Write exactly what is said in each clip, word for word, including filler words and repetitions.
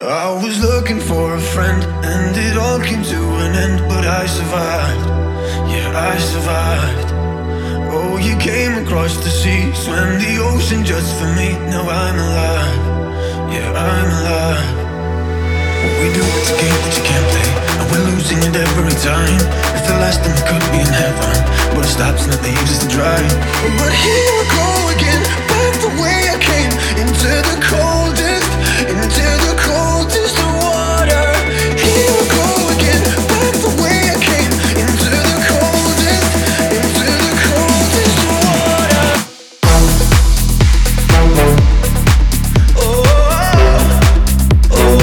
I was looking for a friend, and it all came to an end. But I survived, yeah, I survived. Oh, you came across the sea, swam the ocean just for me. Now I'm alive, yeah, I'm alive. What we do, it's a game that you can't play, and we're losing it every time. If the last time we could be in heaven, but it stops and they use us to dry. But here we go again, back the way I came, into the coldest, into the coldest of water. Here we go again, back the way I came, into the coldest, into the coldest of water. Oh, oh, oh.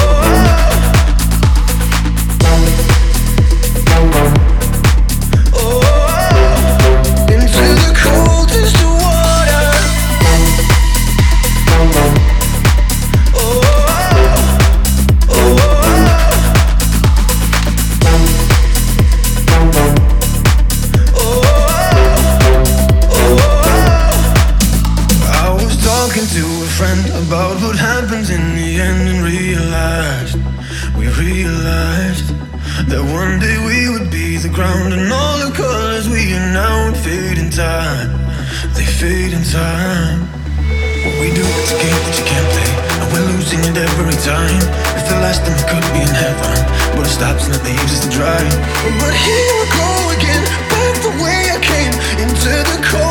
To a friend about what happens in the end, and realized, we realized that one day we would be the ground, and all the colors we are now would fade in time. They fade in time. What we do, it's a game that you can't play, and we're losing it every time. If the last time we could be in heaven, but it stops and they use us to dry. But here we go again, back the way I came, into the cold.